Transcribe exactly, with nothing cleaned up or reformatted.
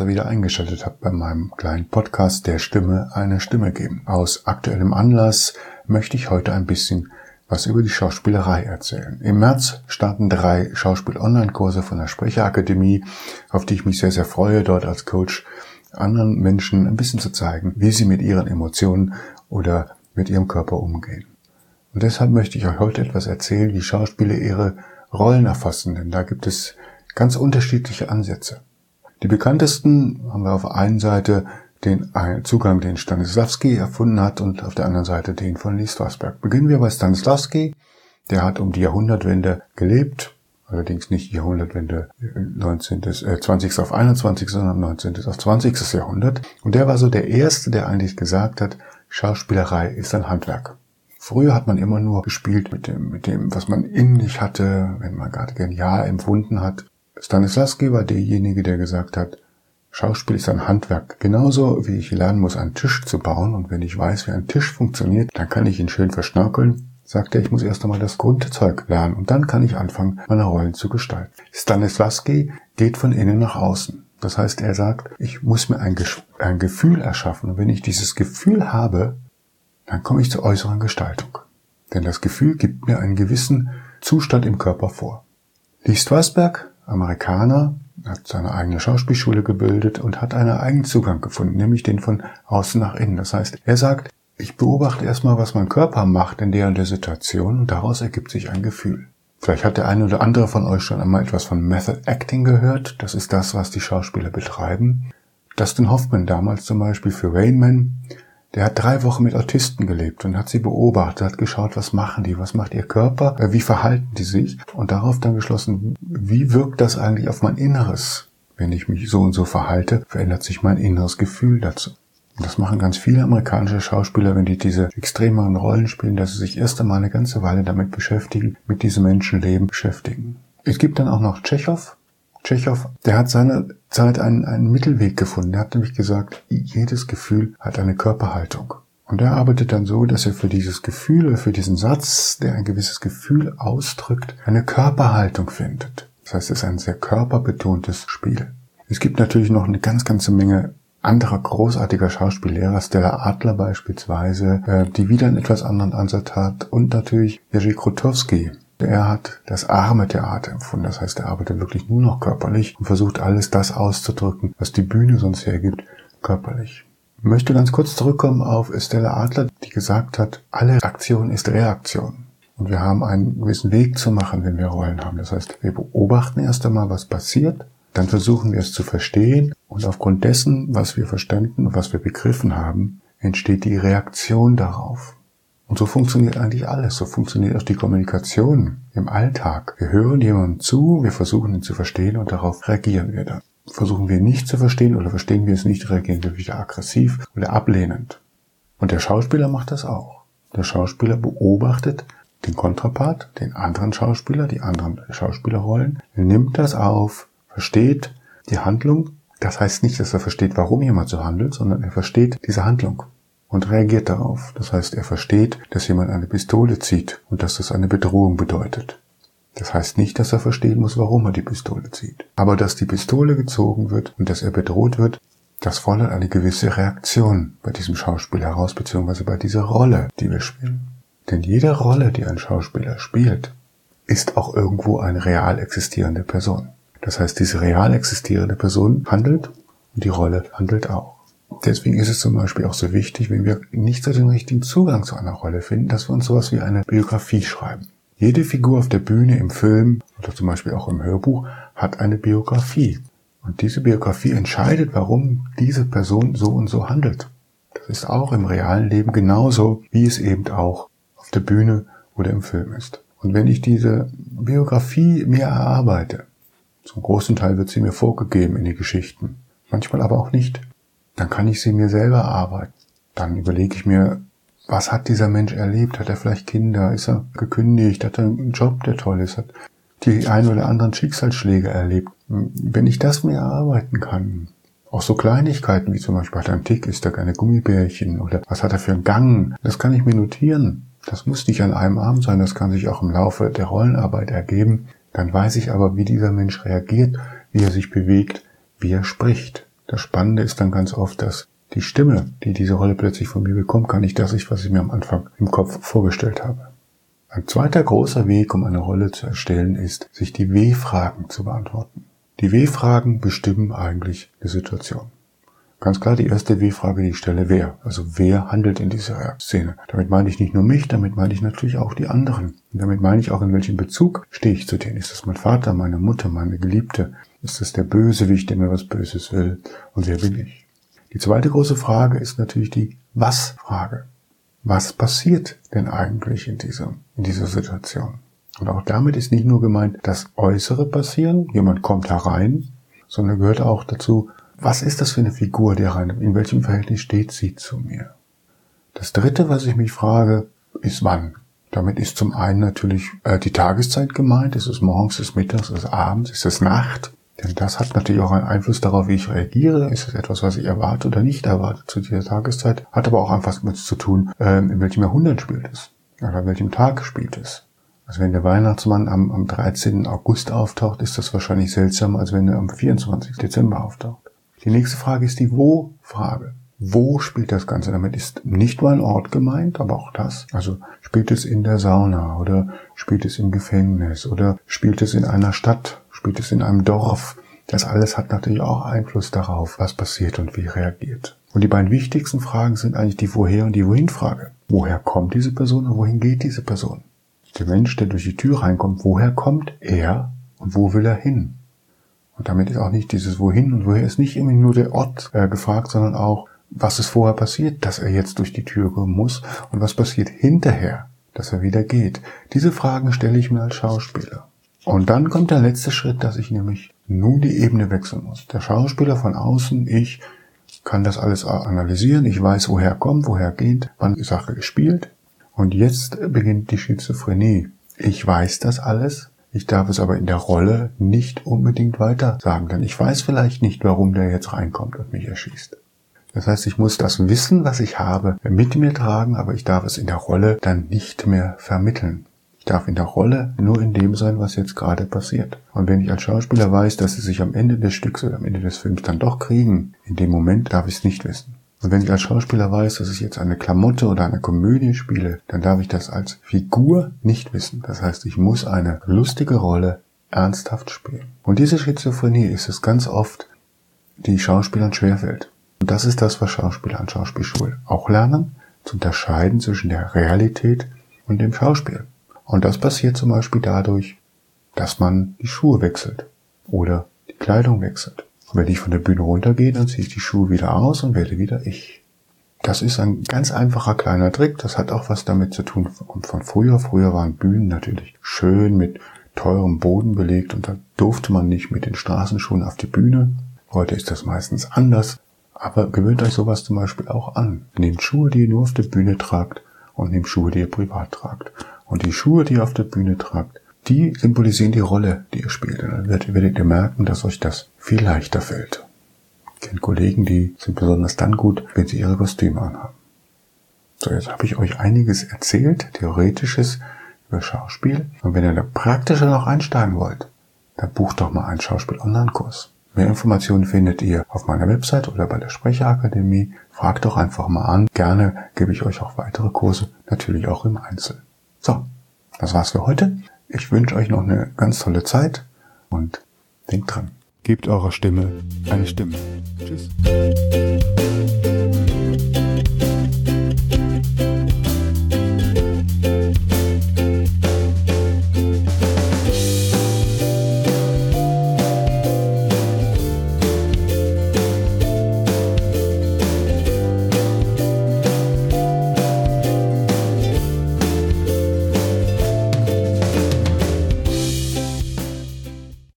ihr wieder eingeschaltet habt bei meinem kleinen Podcast Der Stimme eine Stimme geben. Aus aktuellem Anlass möchte ich heute ein bisschen was über die Schauspielerei erzählen. Im März starten drei Schauspiel-Online-Kurse von der Sprecherakademie, auf die ich mich sehr, sehr freue, dort als Coach anderen Menschen ein bisschen zu zeigen, wie sie mit ihren Emotionen oder mit ihrem Körper umgehen. Und deshalb möchte ich euch heute etwas erzählen, wie Schauspieler ihre Rollen erfassen, denn da gibt es ganz unterschiedliche Ansätze. Die bekanntesten haben wir auf der einen Seite den Zugang, den Stanislavski erfunden hat, und auf der anderen Seite den von Lee Strasberg. Beginnen wir bei Stanislavski. Der hat um die Jahrhundertwende gelebt, allerdings nicht die Jahrhundertwende neunzehnten. Äh, zwanzigsten auf einundzwanzigsten, sondern neunzehnten auf zwanzigsten. Jahrhundert. Und der war so der Erste, der eigentlich gesagt hat, Schauspielerei ist ein Handwerk. Früher hat man immer nur gespielt mit dem, mit dem, was man innerlich hatte, wenn man gerade genial empfunden hat. Stanislavski war derjenige, der gesagt hat, Schauspiel ist ein Handwerk. Genauso wie ich lernen muss, einen Tisch zu bauen, und wenn ich weiß, wie ein Tisch funktioniert, dann kann ich ihn schön verschnörkeln, sagt er, ich muss erst einmal das Grundzeug lernen und dann kann ich anfangen, meine Rollen zu gestalten. Stanislavski geht von innen nach außen. Das heißt, er sagt, ich muss mir ein, Ge- ein Gefühl erschaffen, und wenn ich dieses Gefühl habe, dann komme ich zur äußeren Gestaltung. Denn das Gefühl gibt mir einen gewissen Zustand im Körper vor. Lee Strasberg, Amerikaner, hat seine eigene Schauspielschule gebildet und hat einen eigenen Zugang gefunden, nämlich den von außen nach innen. Das heißt, er sagt, ich beobachte erstmal, was mein Körper macht in der und der Situation, und daraus ergibt sich ein Gefühl. Vielleicht hat der eine oder andere von euch schon einmal etwas von Method Acting gehört. Das ist das, was die Schauspieler betreiben. Dustin Hoffman damals zum Beispiel für Rain Man, der hat drei Wochen mit Autisten gelebt und hat sie beobachtet, hat geschaut, was machen die, was macht ihr Körper, wie verhalten die sich, und darauf dann geschlossen, wie wirkt das eigentlich auf mein Inneres? Wenn ich mich so und so verhalte, verändert sich mein inneres Gefühl dazu. Und das machen ganz viele amerikanische Schauspieler, wenn die diese extremeren Rollen spielen, dass sie sich erst einmal eine ganze Weile damit beschäftigen, mit diesem Menschenleben beschäftigen. Es gibt dann auch noch Tschechow. Tschechow, der hat seine Zeit einen, einen Mittelweg gefunden. Er hat nämlich gesagt, jedes Gefühl hat eine Körperhaltung. Und er arbeitet dann so, dass er für dieses Gefühl, für diesen Satz, der ein gewisses Gefühl ausdrückt, eine Körperhaltung findet. Das heißt, es ist ein sehr körperbetontes Spiel. Es gibt natürlich noch eine ganz, ganze Menge anderer großartiger Schauspiellehrer, Stella Adler beispielsweise, die wieder einen etwas anderen Ansatz hat, und natürlich Jerzy Grotowski. Er hat das arme Theater empfunden, das heißt, er arbeitet wirklich nur noch körperlich und versucht alles das auszudrücken, was die Bühne sonst hergibt, körperlich. Ich möchte ganz kurz zurückkommen auf Stella Adler, die gesagt hat, alle Aktion ist Reaktion. Und wir haben einen gewissen Weg zu machen, wenn wir Rollen haben. Das heißt, wir beobachten erst einmal, was passiert, dann versuchen wir es zu verstehen, und aufgrund dessen, was wir verstanden und was wir begriffen haben, entsteht die Reaktion darauf. Und so funktioniert eigentlich alles. So funktioniert auch die Kommunikation im Alltag. Wir hören jemandem zu, wir versuchen ihn zu verstehen, und darauf reagieren wir dann. Versuchen wir nicht zu verstehen oder verstehen wir es nicht, reagieren wir wieder aggressiv oder ablehnend. Und der Schauspieler macht das auch. Der Schauspieler beobachtet den Kontrapart, den anderen Schauspieler, die anderen Schauspielerrollen, er nimmt das auf, versteht die Handlung. Das heißt nicht, dass er versteht, warum jemand so handelt, sondern er versteht diese Handlung und reagiert darauf. Das heißt, er versteht, dass jemand eine Pistole zieht und dass das eine Bedrohung bedeutet. Das heißt nicht, dass er verstehen muss, warum er die Pistole zieht. Aber dass die Pistole gezogen wird und dass er bedroht wird, das fordert eine gewisse Reaktion bei diesem Schauspieler heraus, beziehungsweise bei dieser Rolle, die wir spielen. Denn jede Rolle, die ein Schauspieler spielt, ist auch irgendwo eine real existierende Person. Das heißt, diese real existierende Person handelt und die Rolle handelt auch. Deswegen ist es zum Beispiel auch so wichtig, wenn wir nicht so den richtigen Zugang zu einer Rolle finden, dass wir uns sowas wie eine Biografie schreiben. Jede Figur auf der Bühne, im Film oder zum Beispiel auch im Hörbuch hat eine Biografie. Und diese Biografie entscheidet, warum diese Person so und so handelt. Das ist auch im realen Leben genauso, wie es eben auch auf der Bühne oder im Film ist. Und wenn ich diese Biografie mir erarbeite, zum großen Teil wird sie mir vorgegeben in die Geschichten, manchmal aber auch nicht, dann kann ich sie mir selber erarbeiten. Dann überlege ich mir, was hat dieser Mensch erlebt? Hat er vielleicht Kinder? Ist er gekündigt? Hat er einen Job, der toll ist? Hat die ein oder anderen Schicksalsschläge erlebt? Wenn ich das mir erarbeiten kann, auch so Kleinigkeiten wie zum Beispiel, hat er einen Tick, isst er keine Gummibärchen oder was hat er für einen Gang? Das kann ich mir notieren. Das muss nicht an einem Abend sein, das kann sich auch im Laufe der Rollenarbeit ergeben. Dann weiß ich aber, wie dieser Mensch reagiert, wie er sich bewegt, wie er spricht. Das Spannende ist dann ganz oft, dass die Stimme, die diese Rolle plötzlich von mir bekommt, gar nicht das ist, was ich mir am Anfang im Kopf vorgestellt habe. Ein zweiter großer Weg, um eine Rolle zu erstellen, ist, sich die W-Fragen zu beantworten. Die W-Fragen bestimmen eigentlich die Situation. Ganz klar, die erste W-Frage, die ich stelle, wer? Also wer handelt in dieser Szene? Damit meine ich nicht nur mich, damit meine ich natürlich auch die anderen. Und damit meine ich auch, in welchem Bezug stehe ich zu denen. Ist das mein Vater, meine Mutter, meine Geliebte? Ist das der Bösewicht, der mir was Böses will? Und wer bin ich? Die zweite große Frage ist natürlich die Was-Frage. Was passiert denn eigentlich in dieser, in dieser Situation? Und auch damit ist nicht nur gemeint, das Äußere passieren, jemand kommt herein, sondern gehört auch dazu, was ist das für eine Figur, die rein, in welchem Verhältnis steht sie zu mir? Das dritte, was ich mich frage, ist wann. Damit ist zum einen natürlich äh, die Tageszeit gemeint. Ist es morgens, ist es mittags, ist es abends, ist es Nacht? Denn das hat natürlich auch einen Einfluss darauf, wie ich reagiere. Ist es etwas, was ich erwarte oder nicht erwarte zu dieser Tageszeit? Hat aber auch einfach damit zu tun, äh, in welchem Jahrhundert spielt es. Oder an welchem Tag spielt es. Also wenn der Weihnachtsmann am, am dreizehnten August auftaucht, ist das wahrscheinlich seltsamer, als wenn er am vierundzwanzigsten Dezember auftaucht. Die nächste Frage ist die Wo-Frage. Wo spielt das Ganze? Damit ist nicht nur ein Ort gemeint, aber auch das. Also spielt es in der Sauna oder spielt es im Gefängnis oder spielt es in einer Stadt, spielt es in einem Dorf. Das alles hat natürlich auch Einfluss darauf, was passiert und wie reagiert. Und die beiden wichtigsten Fragen sind eigentlich die Woher- und die Wohin-Frage. Woher kommt diese Person und wohin geht diese Person? Der Mensch, der durch die Tür reinkommt, woher kommt er und wo will er hin? Und damit ist auch nicht dieses Wohin und woher ist nicht immer nur der Ort äh, gefragt, sondern auch, was ist vorher passiert, dass er jetzt durch die Tür kommen muss und was passiert hinterher, dass er wieder geht. Diese Fragen stelle ich mir als Schauspieler. Und dann kommt der letzte Schritt, dass ich nämlich nun die Ebene wechseln muss. Der Schauspieler von außen, ich kann das alles analysieren, ich weiß, woher kommt, woher geht, wann die Sache gespielt. Und jetzt beginnt die Schizophrenie. Ich weiß das alles. Ich darf es aber in der Rolle nicht unbedingt weiter sagen, denn ich weiß vielleicht nicht, warum der jetzt reinkommt und mich erschießt. Das heißt, ich muss das Wissen, was ich habe, mit mir tragen, aber ich darf es in der Rolle dann nicht mehr vermitteln. Ich darf in der Rolle nur in dem sein, was jetzt gerade passiert. Und wenn ich als Schauspieler weiß, dass sie sich am Ende des Stücks oder am Ende des Films dann doch kriegen, in dem Moment darf ich es nicht wissen. Und wenn ich als Schauspieler weiß, dass ich jetzt eine Klamotte oder eine Komödie spiele, dann darf ich das als Figur nicht wissen. Das heißt, ich muss eine lustige Rolle ernsthaft spielen. Und diese Schizophrenie ist es ganz oft, die Schauspielern schwerfällt. Und das ist das, was Schauspieler an Schauspielschulen auch lernen, zu unterscheiden zwischen der Realität und dem Schauspiel. Und das passiert zum Beispiel dadurch, dass man die Schuhe wechselt oder die Kleidung wechselt. Und wenn ich von der Bühne runtergehe, dann ziehe ich die Schuhe wieder aus und werde wieder ich. Das ist ein ganz einfacher kleiner Trick. Das hat auch was damit zu tun von früher. Früher waren Bühnen natürlich schön mit teurem Boden belegt und da durfte man nicht mit den Straßenschuhen auf die Bühne. Heute ist das meistens anders. Aber gewöhnt euch sowas zum Beispiel auch an. Nehmt Schuhe, die ihr nur auf der Bühne tragt und nehmt Schuhe, die ihr privat tragt. Und die Schuhe, die ihr auf der Bühne tragt, die symbolisieren die Rolle, die ihr spielt. Und dann werdet, werdet ihr merken, dass euch das viel leichter fällt. Ich kenne Kollegen, die sind besonders dann gut, wenn sie ihre Kostüme anhaben. So, jetzt habe ich euch einiges erzählt, Theoretisches über Schauspiel. Und wenn ihr da praktischer noch einsteigen wollt, dann bucht doch mal einen Schauspiel-Online-Kurs. Mehr Informationen findet ihr auf meiner Website oder bei der Sprecherakademie. Fragt doch einfach mal an. Gerne gebe ich euch auch weitere Kurse, natürlich auch im Einzel. So, das war's für heute. Ich wünsche euch noch eine ganz tolle Zeit und denkt dran. Gebt eurer Stimme eine Stimme. Tschüss.